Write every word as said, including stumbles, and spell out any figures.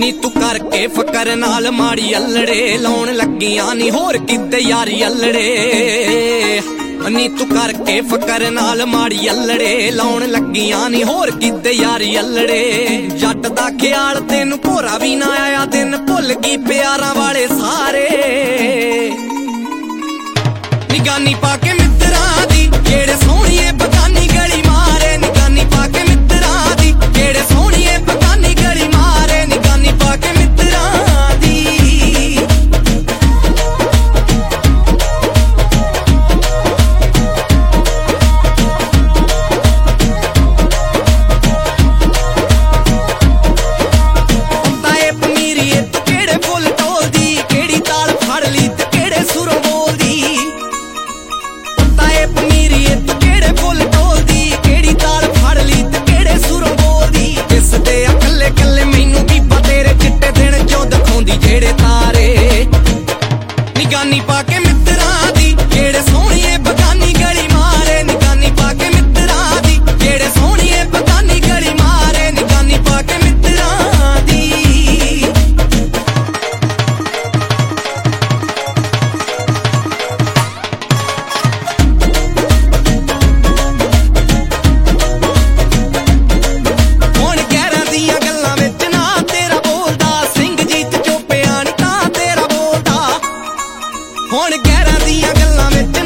ਨੀ ਤੂੰ ਕਰਕੇ ਫਕਰ ਨਾਲ ਮਾੜੀ ਅਲੜੇ ਲਾਉਣ ਲੱਗੀਆਂ ਨੀ ਹੋਰ ਕਿਤੇ ਯਾਰੀ ਅਲੜੇ ਨੀ ਤੂੰ ਕਰਕੇ ਫਕਰ ਨਾਲ ਮਾੜੀ ਅਲੜੇ ਲਾਉਣ ਲੱਗੀਆਂ ਨੀ ਹੋਰ ਕਿਤੇ ਯਾਰੀ ਅਲੜੇ ਜੱਟ ਦਾ ਖਿਆਲ ਤੈਨੂੰ ਭੋਰਾ ਵੀ ਨਾ ਆਇਆ ਦਿਨ ਭੁੱਲ ਗਈ ਪਿਆਰਾਂ ਵਾਲੇ ਸਾਰੇ ਨਿਗਾਨੀ ਪਾ ਕੇ ਮਿੱਤਰਾਂ ਦੀ ਜਿਹੜੇ ਸੋਹਣੀਏ ਬਗਾਨੀ ਗਲੀ ਮਾਰੇ ਨਿਗਾਨੀ ਪਾ ਕੇ ਮਿੱਤਰਾਂ ਦੀ ਜਿਹੜੇ ਸੋਹਣੀਏ ਬਗਾਨੀ ਗਲੀ ਮਾਰੇ ਨਿਗਾਨੀ ਪਾ ਕੇ ਮਿੱਤਰਾਂ ਦੀ ਤਾਏ ਪਨੀਰੀਏ ਤੂੰ ਕਿਹੜੇ ਫੁੱਲ ਤੋਲਦੀ ਕਿਹੜੀ ਤਾਲ ਫੜ ਲਈ ਤੇ ਕਿਹੜੇ ਸੁਰੋਂ ਬੋਲਦੀ ਤਾਏ ਪਨੀਰੀਏ ਤੂੰ ਕਿਹੜੇ ਫੁੱਲ ਤੋਲਦੀ ਕਿਹੜੀ ਤਾਲ ਫੜ ਲਈ ਤੇ ਕਿਹੜੇ ਸੁਰੋਂ ਬੋਲਦੀ ਦਿਸਦੇ ਆ ਕੱਲੇ ਕੱਲੇ ਮੈਨੂੰ ਵੀ ਤੇਰੇ ਚਿੱਟੇ ਦਿਨ ਚੋਂ ਦਿਖਾਉਂਦੀ ਜਿਹੜੇ ਤਾਰੇ ਨਿਗਾਨੀ ਪਾ ਕੇ ਮਿੱਤਰਾਂ ਦੀ ਜਿਹੜੇ ਸੋਹਣੀਏ ਬਗਾਨੀ ਗਲੀ ਮਾਰੇ ਨਿਗਾਨੀ ਪਾ ਕੇ ਮਿੱਤਰਾਂ ਦੀ ਜਿਹੜੇ ਸੋਹਣੀਏ ਬਗਾਨੀ ਗਲੀ ਮਾਰੇ ਨਿਗਾਨੀ ਪਾ ਕੇ ਮਿੱਤਰਾਂ ਦੀ ਹੁਣ ਗਹਿਰਾਂ ਦੀਆਂ ਗੱਲਾਂ ਵਿੱਚ ਨਾ ਤੇਰਾ ਬੋਲਦਾ ਸਿੰਘ ਜੀਤ ਚੋਪਿਆ ਨੀ ਤਾਂ ਤੇਰਾ ਬੋਲਦਾ ਹੁਣ ਗਹਿਰਾਂ ਦੀਆਂ ਗੱਲਾਂ ਵਿੱਚ